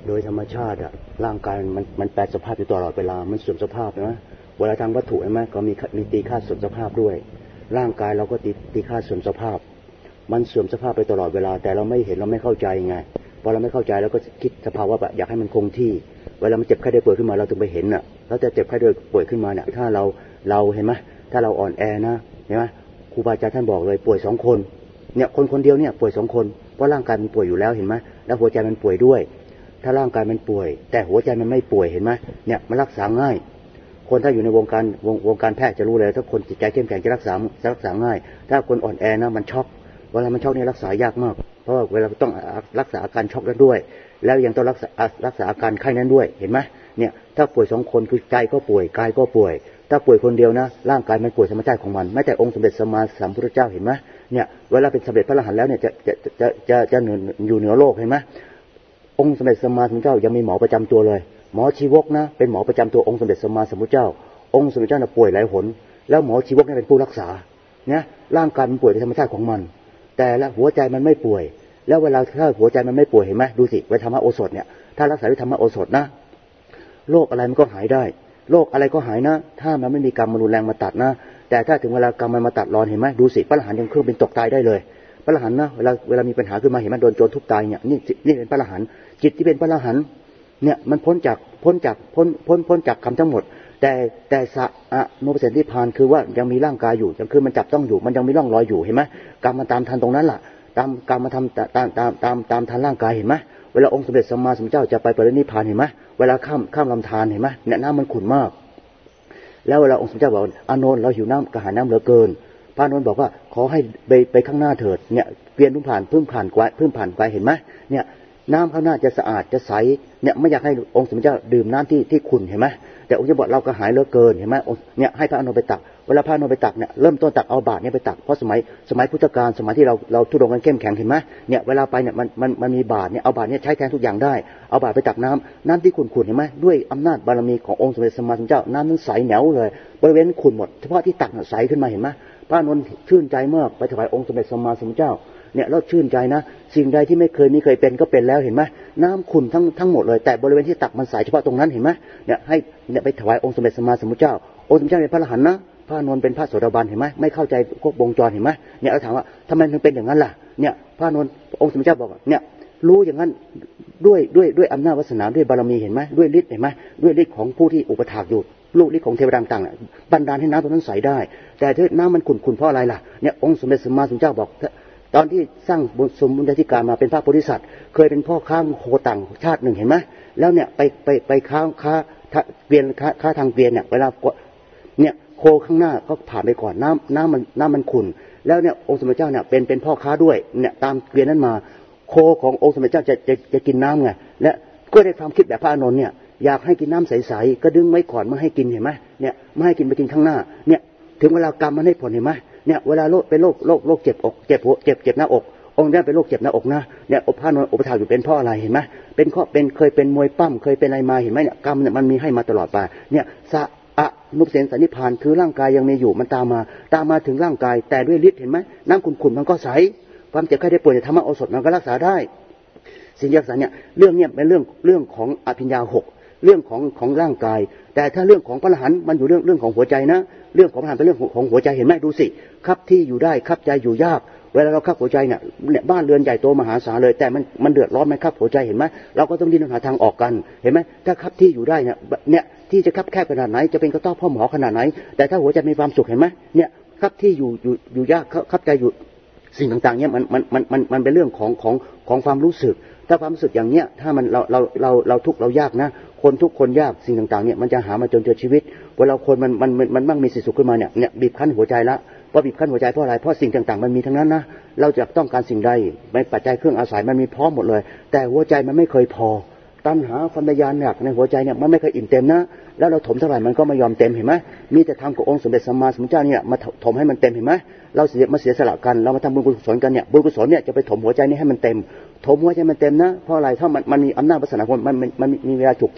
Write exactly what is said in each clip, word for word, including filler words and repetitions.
โดยธรรมชาติอะร่างกายมันมันแปรสภาพอยู่ตลอดเวลามันเสื่อมสภาพนะเวลาทางวัตถุใช่ไหมก็มีมีตีค่าเสื่อมสภาพด้วยร่างกายเราก็ตีตีค่าเสื่อมสภาพมันเสื่อมสภาพไปตลอดเวลาแต่เราไม่เห็นเราไม่เข้าใจไงพอเราไม่เข้าใจเราก็คิดสภาวะแบบอยากให้มันคงที่เวลามันเจ็บไข้ได้ป่วยขึ้นมาเราถึงไปเห็นน่ะแล้วจะเจ็บไข้ได้ป่วยขึ้นมาเนี่ยถ้าเราเราเห็นไหมถ้าเราอ่อนแอนะเห็นไหมครูบาอาจารย์ท่านบอกเลยป่วยสองคนเนี่ยคนคนเดียวเนี่ยป่วยสองคนเพราะร่างกายมันป่วยอยู่แล้วเห็นไหมแล้วหัวใจมันป่วยด้วยถ้าร่างกายมันป่วยแต่หัวใจมันไม่ป่วยเห็นไหมเนี่ยมันรักษาง่ายคนถ้าอยู่ในวงการวงวงการแพทย์จะรู้เลยถ้าคนจิตใจเข้มแข็งจะรักษาจะรักษาง่ายถ้าคนอ่อนแอนะมันช็อกเวลามันช็อกนี่รักษายากมากเพราะเวลาต้องรักษาอาการช็อกนั้นด้วยแล้วยังต้องรักษารักษาอาการไข้นั้นด้วยเห็นไหมเนี่ยถ้าป่วยสองคนคือใจก็ป่วยกายก็ป่วยถ้าป่วยคนเดียวนะร่างกายมันป่วยธรรมชาติของมันไม่แต่องค์สมเด็จสัมมาสัมพุทธเจ้าเห็นไหมเนี่ยเวลาเป็นสำเร็จพระอรหันต์แล้วเนี่ยจะจะจะจะจะเหนืออยู่เหนือโลกเห็นไหมองค์สมเด็จสัมมาสัมพุทธเจ้ายังมีหมอประจำตัวเลยหมอชีวกนะเป็นหมอประจำตัวองค์สมเด็จสัมมาสัมพุทธเจ้าองค์สมเด็จเจ้าน่ะป่วยหลายหนแล้วหมอชีวกนี่เป็นผู้รักษาเนี่ยร่างกายมันป่วยในธรรมชาติของมันแต่ละหัวใจมันไม่ป่วยแล้วเวลาถ้าหัวใจมันไม่ป่วยเห็นไหมดูสิเวทธรรมโอสถเนี่ยถ้ารักษาด้วยธรรมโอสถนะโรคอะไรมันก็หายได้โรคอะไรก็หายนะถ้ามันไม่มีกรรมมันรุนแรงมาตัดนะแต่ถ้าถึงเวลากรรมมันมาตัดรอนเห็นไหมดูสิพระอรหันต์ยังเครื่องเป็นตกตายได้เลยพระอรหันต์นะเวลาเวลามีปัญหาขึ้นมาเห็นไหมโดนโจรทุบตายเนี่ยนี่นี่เป็นพระอรหันต์จิตที่เป็นพระอรหันต์เนี่ยมันพ้นจากพ้นจากพ้นพ้นพ้นจากกรรมทั้งหมดแต่แต่สะอะโนเปอร์เซ็นต์ที่ผ่านคือว่ายังมีร่างกายอยู่ยังคือมันจับต้องอยู่มันยังมีร่องรอยอยู่เห็นไหมกรรมมันตามทันตรงนั้นแหละตามกรรมมาทำตามตามตามตามทันร่างกายเห็นไหมเวลาองค์สมเด็จสัมมาสัมพุทธเจ้าจะไปปรินิพพานเห็นไหมเวลาข้ามข้ามลำธารเห็นไหมเนี่ยน้ำมันขุ่นมากแล้วเวลาองค์สมเด็จเจ้าบอกอานนท์เราหิวน้ำกระหายน้ำเหลือเกินพระอานนท์บอกว่าขอให้ไปไปข้างหน้าเถิดเนี่ยเกวียนพุ่งผ่านพึ่งผ่านไปพึ่งผ่านไปเห็นไหมเนี่ยน้ำข้างหน้าจะสะอาดจะใสเนี่ยไม่อยากให้องค์สมเด็จเจ้าดื่มน้ำที่ที่ขุ่นเห็นไหมแต่องค์จะบอกเรากระหายเหลือเกินเห็นไหมเนี่ยให้พระอานนท์ไปตักเวลาพระอานนท์ไปตักเนี่ยเริ่มต้นตักเอาบาตรเนี่ยไปตักเพราะสมัยสมัยพุทธกาลสมัยที่เราเราทุรดงกันเข้มแข็งเห็นไหมเนี่ยเวลาไปเนี่ยมันมันมันมีบาตรเนี่ยเอาบาตรเนี่ยใช้แทนทุกอย่างได้เอาบาตรไปตักน้ำน้ำที่ขุ่นๆเห็นไหมด้วยอำนาจบารมีขององค์สมเด็จสัมมาสัมพุทธเจ้าน้ำนั้นใสแหนวเลยบริเวณขุ่นหมดเฉพาะที่ตักใสขึ้นมาเห็นไหมพระอานนท์ชื่นใจมากไปถวายองค์สมเด็จสัมมาสัมพุทธเจ้าเนี่ยเราชื่นใจนะสิ่งใดที่ไม่เคยมีเคยเป็นก็เป็นแล้วเห็นไหมน้ำขุ่นทั้งทั้งหมดเลยแต่บริเวณที่ตักมันใสเฉพาะตรงนั้นเห็นไหมเนี่ยให้เนี่ยไปถวายองค์สมเด็จสัมมาสัมพุทธเจ้าองค์สมเด็จเจ้าเป็นพระอรหันต์นะพระอานนท์เป็นพระโสดาบันเห็นไหมไม่เข้าใจพวกวงจรเห็นไหมเนี่ยเราถามว่าทำไมถึงเป็นอย่างนั้นล่ะเนี่ยพระอานนท์องค์สมเด็จเจ้าบอกเนี่ยรู้อย่างนั้นด้วยด้วยด้วยอำนาจวาสนาด้วยบารมีเห็นไหมด้วยฤทธิ์เห็นไหมด้วยฤทธิ์ของผู้ที่อุปถากอยู่ลูกฤทธิ์ของเทวดาต่างๆบันดาลให้น้ำตรงนั้นใสได้แต่ถ้าน้ำมันขุ่นๆเพราะอะไรล่ะเนี่ยองค์สมเด็จสัมมาสัมพุทธเจ้าบอกตอนที่สร้างสมบุญญาธิการมาเป็นพระโพธิสัตว์เคยเป็นพ่อค้าโคต่างชาติหนึ่งเห็นไหมแล้วเนี่ยไปไปไปค้าค้าเกวียนค้าค้าทางเกวียนเนี่ยเวลาเนี่ยโคข้างหน้าก็ผ่านไปก่อนน้ำน้ำมันน้ำมันขุ่นแล้วเนี่ยองค์สมเด็จเจ้าเนี่ยเป็นเป็นพ่อค้าด้วยเนี่ยตามเกวียนนั้นมาโคขององค์สมเด็จเจ้าจะจะจะกินน้ำไงและก็ได้ความคิดแบบพระอานนท์เนี่ยอยากให้กินน้ำใสๆก็ดึงไว้ก่อนไม่ให้กินเห็นไหมเนี่ยไม่ให้กินไปกินข้างหน้าเนี่ยถึงเวลากรรมมันให้ผลเห็นไหมเนี่ยเวลาโรคเป็นโรคโรคโรคเจ็บอกเจ็บหัวเจ็บเจ็บหน้าอกองค์นี้เป็นโรคเจ็บหน้าอกนะเนี่ยพระอานนท์อุปถากอยู่เป็นเพราะอะไรเห็นไหมเป็นข้อเป็นเคยเป็นมวยปั้มเคยเป็นอะไรมาเห็นไหมเนี่ยกรรมเนี่ยมันมีให้มาตลอดไปเนี่ยสะอะนุปเสนสันนิพพานคือร่างกายยังมีอยู่มันตามมาตามมาถึงร่างกายแต่ด้วยฤทธิ์เห็นไหมน้ำขุ่นๆมันก็ใสความเจ็บไข้ได้ป่วยในธรรมโอสถมันก็รักษาได้สิ่งรักษาเนี่ยเรื่องเนี่ยเป็นเรื่องเรื่องของอภิญญาหกเรื่องของของร่างกายแต่ถ้าเรื่องของพระอรหันต์มันอยู่เรื่องเรื่องของหัวใจนะเรื่องของพระอรหันต์เป็นเรื่องของหัวใจเห็นไหมดูสิครับที่อยู่ได้ครับใจอยู่ยากเวลาเราคับหัวใจเนี่ยเนี่ยบ้านเรือนใหญ่โตมหาศาลเลยแต่มันมันเดือดร้อนไหมครับหัวใจเห็นไหมเราก็ต้องดิ้นหาทางออกกันเห็นไหมถ้าครับที่อยู่ได้เนี่ยเนี่ยที่จะคับแคบขนาดไหนจะเป็นกระต้อพ่อหมอขนาดไหนแต่ถ้าหัวใจมีความสุขเห็นไหมเนี่ยครับที่อยู่อยู่อยู่ยากครับใจอยู่สิ่งต่างๆเนี่ยมันมันมันมันมันเป็นเรื่องของของของความรู้สึกถ้าความรู้สึกอย่างเนี้ยถ้ามันเราเราเราเราทุกข์เรายากนะคนทุกคนยากสิ่งต่างๆเนี่ยมันจะหามาจนเจอชีวิตเวลาคนมันมันมันมั่งมีสิสุขขึ้นมาเนี่ยเนี่ยบีบคั้นหัวใจละเพราะบีบคั้นหัวใจเพราะอะไรเพราะสิ่งต่างๆมันมีทั้งนั้นนะเราจะต้องการสิ่งใดในปัจจัยเครื่องอาศัยมันมีพร้อมหมดเลยแต่หัวใจมันไม่เคยพอตัณหาความทะยานอยากในหัวใจเนี่ยมันไม่เคยอิ่มเต็มนะแล้วเราถมเท่าไหร่มันก็ไม่ยอมเต็มเห็นไหมมีแต่ทางขององค์สมเด็จสัมมาสัมพุทธเจ้าเนี่ยมาถมให้มันเต็มเห็นไหมเราเสียมาเสียสละกันเรามาทำบุญกุศลกันเนี่ยบุญกุศลเนี่ยจะไปถมหัวใจนี้ให้มันเต็มถมหัวใจมันเต็มนะเพราะอะไรถ้ามันมันมีอำนาจวาสนาคนมันมันมีเวลาฉุกคิด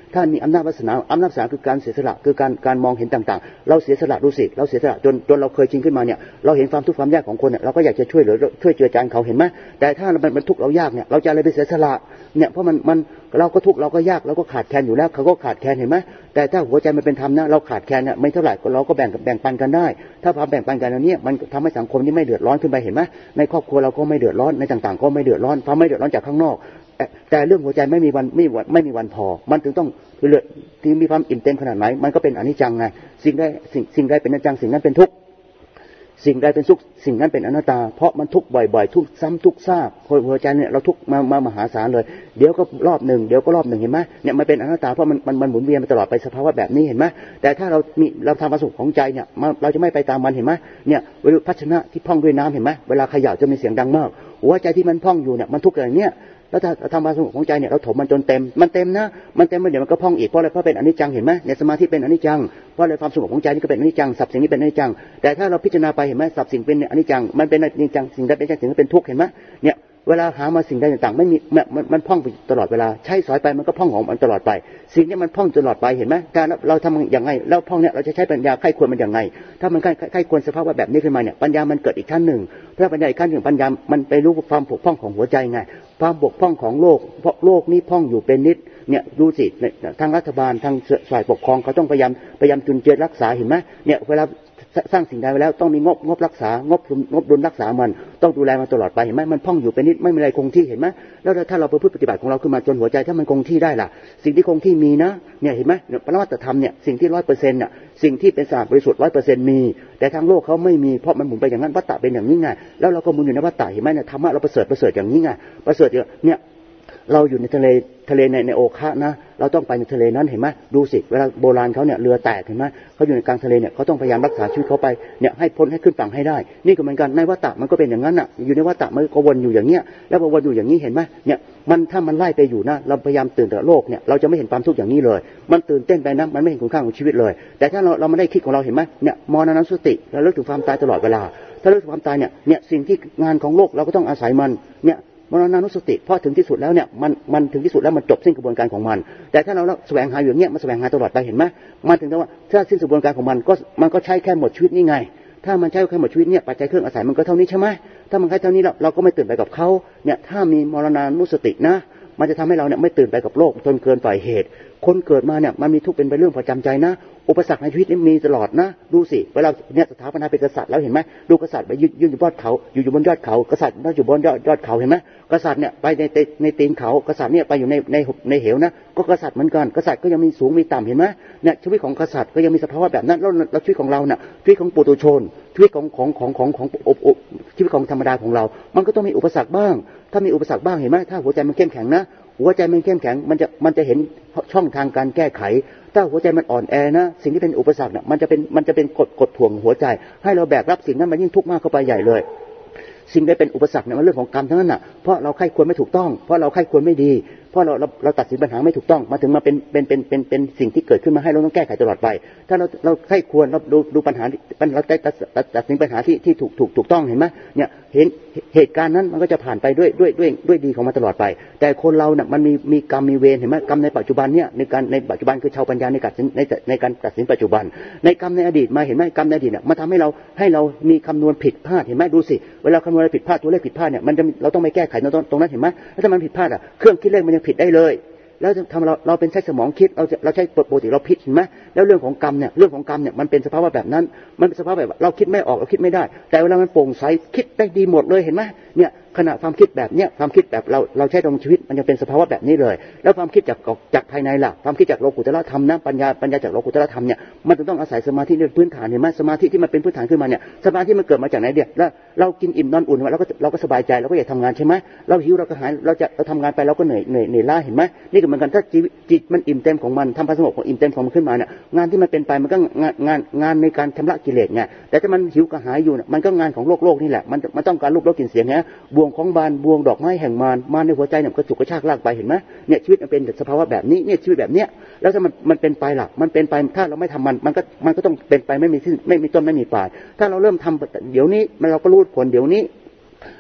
ถ้ามีอำนาจวาสนาอำนาจวาสนาคือการเสียสละคือการการมองเห็นต่างๆเราเสียสละดูสิเราเสียสละจนจนเราเคยชินขึ้นมาเนี่ยเราเห็นความทุกข์ความยากของคนเนี่ยเราก็อยากจะช่วยเหลือช่วยเจือจานเขาเห็นไหมแต่ถ้ามันมันทุกข์เรายากเนี่ยเราจะอะไรไปเสียสละเนี่ยเพราะมันมันเราก็ทุกข์เราก็ยากเราก็ขาดแคลนอยู่แล้วเขาก็ขาดแคลนเห็นไหมแต่ถ้าหัวใจมันเป็นธรรมนะเราขาดแคลนเนี่ยไม่เท่าไหร่เราก็แบ่งแบ่งปันกันได้ถ้าความแบ่งปันกันอันนี้มันทำให้สังคมนี้ไม่เดือดร้อนขึ้นไปเห็นไหมในครอบครัวเราก็ไม่เดือดร้อนในต่างๆก็ไม่เดือดร้อนความไม่เดือดร้อนจากข้างนอกแต่เรื่องหัวใจไม่มีวันไม่ไม่มีวันพอมันถึงต้องเลือดที่มีความอิ่มเต็มขนาดไหนมันก็เป็นอนิจจังไงสิ่งใดสิ่งสิ่งใดเป็นอนิจจังสิ่งนั้นเป็นทุกข์สิ่งใดเป็นสุขสิ่งนั้นเป็นอนัตตาเพราะมันทุกข์บ่อยๆทุกซ้ำทุกซากหัวใจเนี่ยเราทุกข์มามามหาศาลเลยเดี๋ยวก็รอบหนึ่งเดี๋ยวก็รอบหนึ่งเห็นไหมเนี่ยมันเป็นอนัตตาเพราะมันมันมันหมุนเวียนไปตลอดไปสภาวะแบบนี้เห็นไหมแต่ถ้าเรามีเราทำความสุขของใจเนี่ยเราจะไม่ไปตามมันเห็นไหมเนี่ยเวลาภาชนะที่พองด้วยน้ำเห็นไหมเวลาเขย่าจะมีเสียงดังมากหัวใจที่มันพองอยู่เนี่ยมันทุกข์อย่างเนี้ยแล้วถ้าทำความสงบของใจเนี่ยเราถมมันจนเต็มมันเต็มนะมันเต็มมันเดี๋ยวมันก็พองอีกเพราะอะไรเพราะเป็นอนิจจังเห็นไหมเนี่ยสมาธิเป็นอนิจจังเพราะอะไรความสงบของใจนี่ก็เป็นอนิจจังสับสิ่งนี้เป็นอนิจจังแต่ถ้าเราพิจารณาไปเห็นไหมสับสิ่งเป็นอนิจจังมันเป็นอนิจจังสิ่งใดเป็นอนิจจังสิ่งนั้นเป็นทุกข์เห็นไหมเนี่ยเวลาหามาสิ่งใดต่างๆไม่มีมันมันพ่องไปตลอดเวลาใช้สอยไปมันก็พ่องของมันตลอดไปสิ่งนี้มันพ่องตลอดไปเห็นไหมการเราทำอย่างไงแล้วพ่องเนี่ยเราจะใช้ปัญญาไข้ควรมันอย่างไงถ้ามันไข้ควรสภาพว่าแบบนี้ขึ้นมาเนี่ยปัญญามันเกิดอีกขั้นหนึ่งเพราะปัญญาอีกขั้นหนึ่งปัญญามันไปรู้ความบกพร่องของหัวใจไงความบกพร่องของโลกเพราะโลกนี้พ่องอยู่เป็นนิดเนี่ยดูสิทางรัฐบาลทางฝ่ายปกครองเขาต้องพยายามพยายามจุนเจือรักษาเห็นไหมเนี่ยเวลาสร้างสิ่งใดไว้แล้วต้องมีงบงบรักษางบงบดุลรักษามันต้องดูแลมันตลอดไปเห็นไหมมันพ่องอยู่เป็นนิดไม่มีอะไรคงที่เห็นไหมแล้วถ้าเราประพฤติปฏิบัติของเราขึ้นมาจนหัวใจถ้ามันคงที่ได้ล่ะสิ่งที่คงที่มีนะเนี่ยเห็นไหมปรมัตถธรรมเนี่ยสิ่งที่ร้อยเปอร์เซ็นต์เนี่ยสิ่งที่เป็นสะอาดบริสุทธิ์ร้อยเปอร์เซ็นต์มีแต่ทางโลกเขาไม่มีเพราะมันหมุนไปอย่างนั้นวัฏฏะเป็นอย่างนี้ไงแล้วเราก็หมุนอยู่ในวัฏฏะเห็นไหมเนี่ยธรรมะเราประเสริฐประเสริฐอย่างนี้ไงประเสริฐเนี่ยเราอยู่ในทะเลทะเลในในโอคะนะเราต้องไปในทะเลนั้นเห็นไหมดูสิเวลาโบราณเขาเนี่ยเรือแตกเห็นไหมเขาอยู่ในกลางทะเลเนี่ยเขาต้องพยายามรักษาชีวิตเขาไปเนี่ยให้พ้นให้ขึ้นฝั่งให้ได้นี่ก็เหมือนกันในวัฏฏะมันก็เป็นอย่างนั้นอ่ะอยู่ในวัฏฏะมันก็วนอยู่อย่างเงี้ยแล้วพอวนอยู่อย่างนี้เห็นไหมเนี่ยมันถ้ามันไล่ไปอยู่นะเราพยายามตื่นต่อโลกเนี่ยเราจะไม่เห็นความทุกข์อย่างนี้เลยมันตื่นเต้นไปนะมันไม่เห็นคุณค่าของชีวิตเลยแต่ถ้าเราเราไม่ได้คิดของเราเห็นไหมเนี่ยมรณสติเราเลิกถึงความตายตลอดเวลาถ้าเลิกถึงความตายเนี่ยเนี่ยสิ่งที่งานของโลกเราก็ต้องอาศัยมันเนี่ยมรณานุสติพอถึงที่สุดแล้วเนี่ยมันมันถึงที่สุดแล้วมันจบสิ้นกระบวนการของมันแต่ถ้าเราแสวงหาอยู่อย่างเงี้ยมันแสวงหาตลอดไปเห็นไหมมันถึงแต่ว่าถ้าสิ้นกระบวนการของมันก็มันก็ใช้แค่หมดชีวิตนี่ไงถ้ามันใช้แค่หมดชีวิตเนี่ยปัจจัยเครื่องอาศัยมันก็เท่านี้ใช่ไหมถ้ามันแค่เท่านี้เราเราก็ไม่ตื่นไปกับเขาเนี่ยถ้ามีมรณานุสตินะมันจะทำให้เราเนี่ยไม่ตื่นไปกับโลกจนเกินฝ่ายเหตุคนเกิดมาเนี่ยมันมีทุกข์เป็นไปเรื่องประจำใจนะอุปสรรคในชีวิตมีตลอดนะดูสิเวลาเนี่ยสถาปนาเป็นกษัตริย์แล้วเห็นไหมดูกษัตริย์ไปยืนยืนอยู่บนเขาอยู่อยู่บนยอดเขากษัตริย์นั่งอยู่บนยอดยอดเขาเห็นไหมกษัตริย์เนี่ยไปในในตีนเขากษัตริย์เนี่ยไปอยู่ในในในเหวนะก็กษัตริย์เหมือนกันกษัตริย์ก็ยังมีสูงมีต่ำเห็นไหมเนี่ยชีวิตของกษัตริย์ก็ยังมีสภาวะแบบนั้นแล้วแล้วชีวิตของเราเนี่ยชีวิตของปุถุชนชีวิตของของของของของชีวิตของธรรมดาของเรามันก็ต้องมีอุปสรรคบ้างถ้ามีอุปสรรคบ้างเห็นไหมถ้าหัวใจมันเข้มแข็งนะหัวใจมันเข้มแข็งมันจะมันจะเห็นช่องทางการแก้ไขถ้าหัวใจมันอ่อนแอนะสิ่งที่เป็นอุปสรรคเนี่ยมันจะเป็นมันจะเป็นกดกดถ่วงหัวใจให้เราแบกรับสิ่งนั้นมันยิ่งทุกข์มากเข้าไปใหญ่เลยสิ่งที่เป็นอุปสรรคเนี่ยมันเรื่องของกรรมทั้งนั้นน่ะเพราะเราใคร่ควรไม่ถูกต้องเพราะเราใคร่ควรไม่ดีเพราะเราเราเราตัดสินปัญหาไม่ถูกต้องมาถึงมาเป็นเป็นเป็นเป็นเป็นสิ่งที่เกิดขึ้นมาให้เราต้องแก้ไขตลอดไปถ้าเราเราใคร่ควรเราดูดูปัญหาเราได้ตัดตัดสินปัญหาที่ที่ถูกถูกถูกต้องเห็นไหมเนี่ยเห็นเหตุการณ์นั้นมันก็จะผ่านไปด้วยด้วยด้วยด้วยดีของมันตลอดไปแต่คนเราเนี่ยมันมีมีกรรมมีเวรเห็นไหมกรรมในปัจจุบันเนี่ยในการในปัจจุบันคือชาวปัญญาในการในในการตัดสินปัจจุบันในกรรมในอดีตมาเห็นไหมกรรมในอดีตเนี่ยมันทำให้เราให้เรามีคำนวณผิดพลาดเห็นไหมดูสิเวลาคำนวณผิดพลาดตัวเลขผิดพลาดเนี่ยมันจะเราต้องไปแก้ไขตรงตรงนั้นเห็นไหมแล้วถ้ามันผิดพลาดอ่ะเครื่องคิดเลขมันยังผิดได้เลยแล้วทำเราเราเป็นใช้สมองคิดเราเราใช้ปกติเราพิจเห็นไหมแล้วเรื่องของกรรมเนี่ยเรื่องของกรรมเนี่ยมันเป็นสภาวะแบบนั้นมันเป็นสภาวะแบบเราคิดไม่ออกเราคิดไม่ได้แต่เวลามันโปร่งใสคิดได้ดีหมดเลยเห็นไหมเนี่ยขณะความคิดแบบเนี้ยความคิดแบบเราเราใช้ตรงชีวิตมันยังเป็นสภาวะแบบนี้เลยแล้วความคิดจากจากภายในล่ะความคิดจากโลกุตตรธรรมนะปัญญาปัญญาจากโลกุตตรธรรมเนี่ยมันต้องอาศัยสมาธิเป็นพื้นฐานเห็นไหมสมาธิที่มันเป็นพื้นฐานขึ้นมาเนี่ยสมาธิมันเกิดมาจากไหนเดียแล้วเรากินอิ่มนอนอุ่นเราก็เราก็สบายใจเราก็อยากทำงานใช่ไหมเราหิวเราก็หายเราจะเราทำงานไปเราก็เหนื่อยเหนื่อยเหนื่อยล้าเห็นไหมนี่ก็เหมือนกันถ้าจิตมันอิ่มเต็มของมันทำความสงบของอิ่มเต็มของมันขึ้นมาเนี่ยงานที่มันเป็นไปมันก็งานงานงานในการชำระกิเลสไงแต่ถ้ามันหิวกระหายอยู่เนี่ยมันก็งานของโลกโลกนี่แหละมันมันต้องการรูปรสกลิ่นเสียงไงบ่วงของบานบ่วงดอกไม้แห่งมารมารในหัวใจเนี่ยกระจุกกระชากลากไปเห็นไหมเนี่ยชีวิตมันเป็นสภาวะแบบนี้เนี่ยชีวิตแบบเนี้ยแล้วถ้ามันมันเป็นไปล่ะมันเป็นไปถ้าเราไม่ทำมันมันก็มันก็ต้องเป็นไปไม่มีสิ้นไม่มีต้นไม่มีปลายถ้าเราเริ่มทำเดี๋ยวนี้มันเราก็รู้ผลเดี๋ยวนี้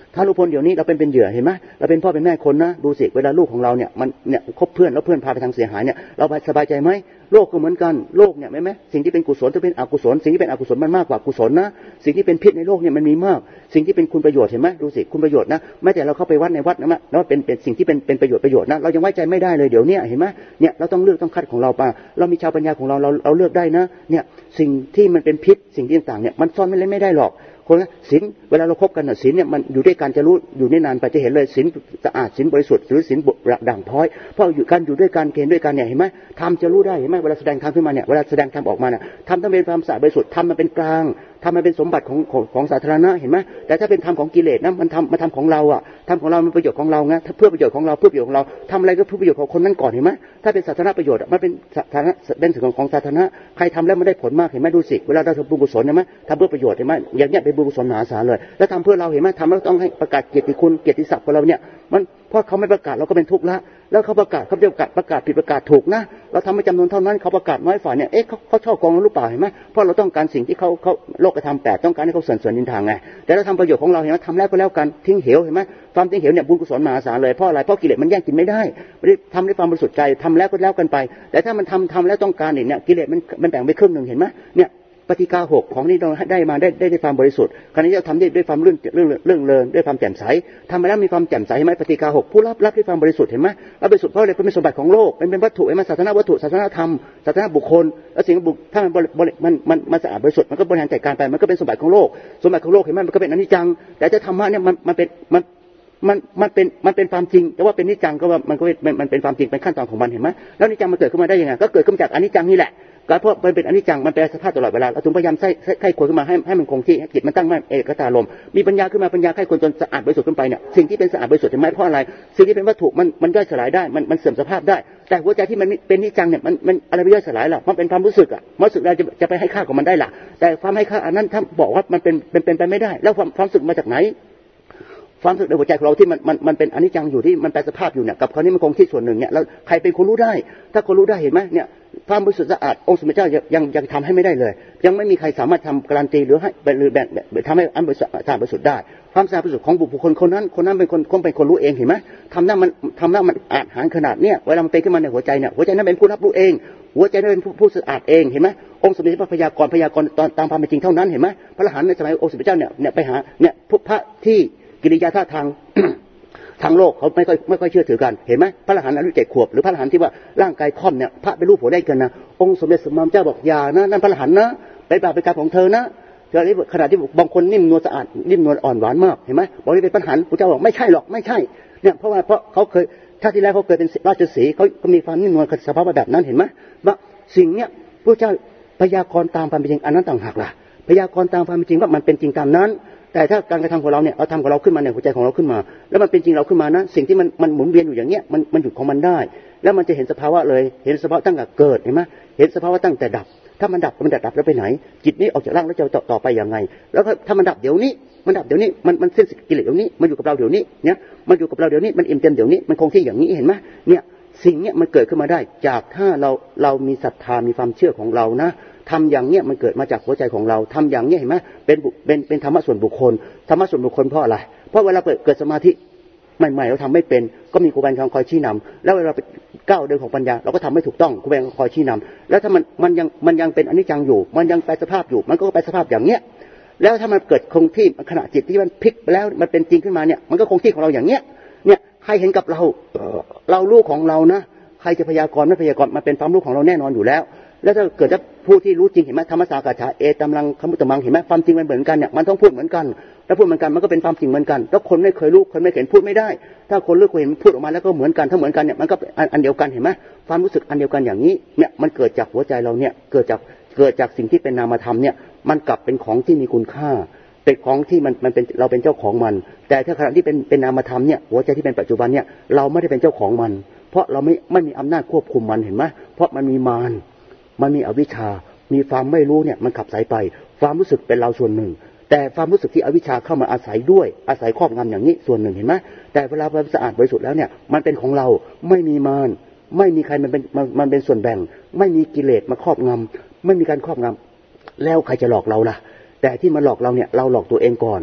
ถ้ารู้พ้นเดี๋ยวนี้เราเป็นเป็นเหยื่อเห็นไหมเราเป็นพ่อเป็นแม่คนนะดูสิเวลาลูกของเราเนี่ยมันเนี่ยคบเพื่อนแล้วเพื่อนพาไปทางเสียหายเนี่ยเราสบายใจไหมโลกก็เหมือนกันโลกเนี่ยไหมไหมสิ่งที่เป็นกุศลจะเป็นอกุศลสิ่งที่เป็นอกุศลมันมากกว่ากุศลนะสิ่งที่เป็นพิษในโลกเนี่ยมันมีมากสิ่งที่เป็นคุณประโยชน์เห็นไหมดูสิคุณประโยชน์นะแม้แต่เราเข้าไปวัดในวัดนะแล้วเป็นเป็นสิ่งที่เป็นเป็นประโยชน์ประโยชน์นะเรายังไว้ใจไม่ได้เลยเดี๋ยวนี้เห็นไหมเนี่ยเราต้องเลือกต้องคัดของเราป่ะเรามีชาวปัญญาของเราเราเราเลือกได้นะเนี่ยสิ่งที่มันเป็นพิษสิ่งที่ต่างๆเนี่ยมันซ่อนไม่เล่นไม่ได้หรอกคนศีลเวลาเราคบกันน่ะศีลเนี่ยมันอยู่ด้วยกันจะรู้อยู่ได้นานไปจะเห็นเลยศีลสะอาดศีลบริสุทธิ์หรือศีลด่างพร้อยเพราะอยู่กันอยู่ด้วยกันเกณฑ์ด้วยกันเนี่ยเห็นไหมทำจะรู้ได้เห็นไหมเวลาแสดงธรรมขึ้นมาเนี่ยเวลาแสดงธรรมออกมาเนี่ยทำต้องเป็นความสะอาดบริสุทธิ์ทำมันเป็นกลางทำมันเป็นสมบัติของของของสาธารณะเห็นไหมแต่ถ้าเป็นธรรมของกิเลสนะมันทำมันทำของเราอ่ะทำของเรามันประโยชน์ของเราไงเพื่อประโยชน์ของเราเพื่อประโยชน์ของเราทำอะไรก็เพื่อประโยชน์ของคนนั้นก่อนเห็นไหมถ้าเป็นสาธารณประโยชน์มันเป็นสาธารณะเป็นสิ่งของสาธารณะใครทำแล้วมันได้ผลมากเห็นไหมดูสิเวลาเราทำบุญกุศลเห็นไหมทำเพื่อประโยชน์เห็นไหมอย่างเงี้ยเป็นบุญกุศลมหาศาลเลยแล้วทำเพื่อเราเห็นไหมทำแล้วต้องให้ประกาศเกียรติคุณเกียรติศักดิ์ของเราเนี่ยมันเพราะเขาไม่ประกาศเราก็เป็นทุกข์ละแล้วเขาประกาศเขาจะประกาศประกาศผิดประกาศถูกนะเราทำไม่จำนวนเท่านั้นเขาประกาศน้อยฝ่ายเนี่ยเอ๊ะเขาเขาชอบกองเราหรือเปล่าเห็นไหมเพราะเราต้องการสิ่งที่เขาเขาโลกธรรมแปดต้องการให้เขาเสริญเสริญนินทางไงแต่เราทำประโยชน์ของเราเห็นไหมทำแล้วก็แล้วกันทิ้งเหวเห็นไหมความทิ้งเหวเนี่ยบุญกุศลมหาศาลเลยเพราะอะไรเพราะกิเลสมันแย่งกินไม่ได้ไม่ได้ทำด้วยความบริสุทธิ์ใจทำแล้วก็แล้วกันไปแต่ถ้ามันทำทำแล้วต้องการเนี่ยกิเลสมันมันแบ่งไปครึ่งหนึ่งเห็นไหมเนี่ยปฏิฆาหกของนี้เราได้มาได้ได้ด้วยความบริสุทธิ์คราวนี้เราทำได้ด้วยความเรื่องเรื่องเรื่องเลินด้วยความแจ่มใสทำไปแล้วมีความแจ่มใสเห็นไหมปฏิฆาหกผู้รับรับด้วยความบริสุทธิ์เห็นไหมรับบริสุทธิ์เพราะอะไรเป็นสมบัติของโลกเป็นเป็นวัตถุเห็นไหมศาสนาวัตถุศาสนาธรรมศาสนาบุคคลแล้วสิ่งบุคถ้ามันมันมันมันสะอาดบริสุทธิ์มันก็บริหารจัดการไปมันก็เป็นสมบัติของโลกสมบัติของโลกเห็นไหมมันก็เป็นอนิจจังแต่ถ้าธรรมะเนี่ยมันมันเป็นมันมันมันเป็นมันเป็นความจริงแต่ว่าเป็นนิจจังก็ว่ามันก็มันมันเป็นความจริงเป็นขั้นตอนของมันเห็นไหมแล้วนิจจังมันเกิดขึ้นมาได้ยังไงก็เกิดขึ้นจากอนิจจังนี่แหละก็เพราะมันเป็นอนิจจังมันแปรสภาพตลอดเวลาเราถึงพยายามใช้ใช้ควรขึ้นมาให้ให้มันคงที่จิตมันตั้งมั่นเอกตาลมมีปัญญาขึ้นมาปัญญาใครควรจนสะอาดบริสุทธิ์ขึ้นไปเนี่ยสิ่งที่เป็นสะอาดบริสุทธิ์เห็นไหมเพราะอะไรสิ่งที่เป็นวัตถุมันมันย่อยสลายได้มันมันเสื่อมสภาพได้แต่หัวใจที่มันเป็นนิจจังเนี่ยมันมันอะไรไม่ย่อยสลายหรอกมันเป็นความรู้สึกอ่ะความรู้สึกเราจะจะไปให้ค่ากับมันได้ล่ะแต่ความให้ค่าอันนั้นถ้าบอกว่ามันเป็นเป็นเป็นไปไม่ได้แล้วความความรู้สึกมาจากไหนความรู้สึกในหัวใจของเราที่มันมันมันเป็นอนิจจังอยู่ที่มันแปรสภาพอยู่เนี่ยกับคราวนี้มันคงที่ส่วนหนึ่งเนี่ยแล้วใครเป็นคนรู้ได้ถ้าคนรู้ได้เห็นไหมเนี่ยความบริสุทธิ์สะอาดองค์สมเด็จเจ้ายังยังทำให้ไม่ได้เลยยังไม่มีใครสามารถทำการันตีหรือให้หรือแบบทำให้อันบริสุทธิ์สะอาดบริสุทธิ์ได้ความสะอาดบริสุทธิ์ของบุคคลคนนั้นคนนั้นเป็นคนคงเป็นคนรู้เองเห็นไหมทำหน้ามันทำหน้ามันอาจหารขนาดเนี่ยเวลามันเป็นขึ้นมาในหัวใจเนี่ยหัวใจนั้นเป็นผู้รับรู้เองหัวใจนั้นเป็นผู้สะอาดเองเห็นไหมองค์สมเด็จพระพยากรพยากรตอนตามความเป็นจริงเท่านั้นเห็นไหมพระอรหันต์ในสมัยองค์สมเด็จเจ้าเนี่ยเนี่ยไปหาเนี่ยพระที่กิริยาท่าทาง ทางโลกเขาไม่ค่อยไม่ค่อยเชื่อถือกันเห็นไหมพระอรหันต์อายุเจ็ดขวบหรือพระอรหันต์ที่ว่าร่างกายค่อมเนี่ยพระไปรู้ผัวได้กันนะองค์สมเด็จสมมาเจ้าบอกอย่านะนั่นพระอรหันต์นะไปบาปไปกรรมของเธอนะเธอที่ขณะที่บางคนนิ่มนวลสะอาดนิ่มนวลอ่อนหวานมากเห็นไหมบอกนี่เป็นพระอรหันต์พระเจ้าบอกไม่ใช่หรอกไม่ใช่เนี่ยเพราะว่าเพราะเขาเคยชาติที่แล้วเขาเคยเป็นราชสีห์เขาก็มีความนิ่มนวลสภาพแบบนั้นเห็นไหมว่าสิ่งเนี้ยพระเจ้าพยากรณ์ตามความเป็นจริงอันนั้นต่างหากล่ะพยากรณ์ตามความเป็นจริงว่ามันเป็นจริงตามนั้นแต่ถ้าการกระทำของเราเนี่ยเราทำของเราขึ้นมาในหัวใจของเราขึ้นมาแล้วมันเป็นจริงเราขึ้นมานะสิ่งที่มันมันหมุนเวียนอยู่อย่างเงี้ยมันมันหยุดของมันได้แล้วมันจะเห็นสภาวะเลยเห็นสภาวะตั้งแต่เกิดเห็นไหมเห็นสภาวะตั้งแต่ดับถ้ามันดับมันดับแล้วไปไหนจิตนี้ออกจากร่างแล้วจะต่อต่อไปยังไงแล้วก็ถ้ามันดับเดี๋ยวนี้มันดับเดี๋ยวนี้มันมันสิ้นกิเลสเดี๋ยวนี้มันอยู่กับเราเดี๋ยวนี้เนี่ยมันอยู่กับเราเดี๋ยวนี้มันอิ่มเต็มเดี๋ยวนี้มันคงที่อย่างนี้เห็นไหมเนี่ยสิ่งเนี้ยมันเกิดขึ้นมาได้จากถ้าเราเรามีศรัทธามีความเชื่อของเรานะทำอย่างเนี้ยมันเกิดมาจากหัวใจของเราทำอย่างเนี้ยเห็นไหมเป็นเป็นเป็นธรรมะส่วนบุคคลธรรมะส่วนบุคคลเพราะอะไรเพราะเวลาเกิดสมาธิใหม่ๆเราทำไม่เป็นก็มีครูบาอาจารย์คอยชี้นำแล้วเวลาไปก้าวเดินของปัญญาเราก็ทำไม่ถูกต้องครูบาอาจารย์คอยชี้นำแล้วถ้ามันมันยังมันยังเป็นอนิจจังอยู่มันยังแปรสภาพอยู่มันก็แปรสภาพอย่างเนี้ยแล้วถ้ามันเกิดคงที่ขณะจิตที่มันพลิกไปแล้วมันเป็นจริงขึ้นมาเนี่ยมันก็คงที่ของเราอย่างเนี้ยเนี่ยใครเห็นกับเราเรารู้ของเรานะใครจะพยากรณ์ไม่พยากรณ์มันเป็นความรู้ของเราแน่นอนอยู่แล้วแล้วถ้าเกิดว่าผู้ที่รู้จริงเห็นไหมธรรมสากาฉาเอตำลังคมุตตมังเห็นไหมความจริงมันเหมือนกันเนี่ยมันต้องพูดเหมือนกันแล้วพูดเหมือนกันมันก็เป็นความจริงเหมือนกันแล้วคนไม่เคยรู้คนไม่เห็นพูดไม่ได้ถ้าคนรู้คนเห็นพูดออกมาแล้วก็เหมือนกันถ้าเหมือนกันเนี่ยมันก็อันเดียวกันเห็นไหมความรู้สึกอันเดียวกันอย่างนี้เนี่ยมันเกิดจากหัวใจเราเนี่ยเกิดจากเกิดจากสิ่งที่เป็นนามธรรมเนี่ยมันกลับเป็นของที่มีคุณค่าเป็นของที่มันมันเป็นเราเป็นเจ้าของมันแต่ถ้าขณะที่เป็นเป็นนามธรรมเนี่ยหัวใจที่เป็นปัจจุบันเนี่ยเราไม่ได้เป็นเจ้าของมันเพราะเราไม่ไม่มีอำนาจควบคุมมันเห็นไหมเพราะมันมีมารมันมีอวิชชามีความไม่รู้เนี่ยมันขับสายไปความรู้สึกเป็นเราส่วนหนึ่งแต่ความรู้สึกที่อวิชชาเข้ามาอาศัยด้วยอาศัยครอบงำอย่างนี้ส่วนหนึ่งเห็นไหมแต่เวลามันสะอาดบริสุทธิ์แล้วเนี่ยมันเป็นของเราไม่มีมารไม่มีใครมันเป็นมันมันเป็นส่วนแบ่งไม่มีกิเลสมาครอบงำไม่มีการครอบงำแล้วใครจะหลอกเราล่ะแต่ที่มาหลอกเราเนี่ยเราหลอกตัวเองก่อน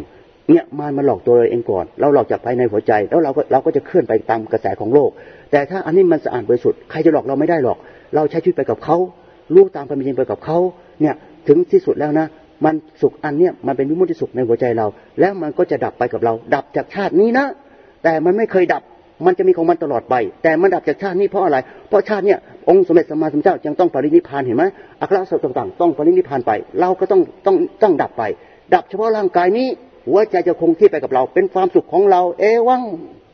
เนี่ยมารมาหลอกตัวเราเองก่อนเราหลอกจากภายในหัวใจแล้วเราก็เราก็จะเคลื่อนไปตามกระแสของโลกแต่ถ้าอันนี้มันสะอาดบริสุทธิ์ใครจะหลอกเราไม่ได้หรอกเราใช้ชีวิตไปกับเขารู้ตามความเป็นจริงไปกับเขาเนี่ยถึงที่สุดแล้วนะมันสุขอันเนี้ยมันเป็นวิมุตติสุขในหัวใจเราแล้วมันก็จะดับไปกับเราดับจากชาตินี้นะแต่มันไม่เคยดับมันจะมีของมันตลอดไปแต่มันดับจากชาตินี้เพราะอะไรเพราะชาติเนี้ยองค์สมเด็จสัมมาสัมพุทธเจ้ายังต้องปรินิพพานเห็นไหมอัครสาวกต่างๆต้องปรินิพพานไปเราก็ต้องต้องต้องดับไปดับเฉพาะร่างกายนี้หัวใจจะคงที่ไปกับเราเป็นความสุขของเราเอวัง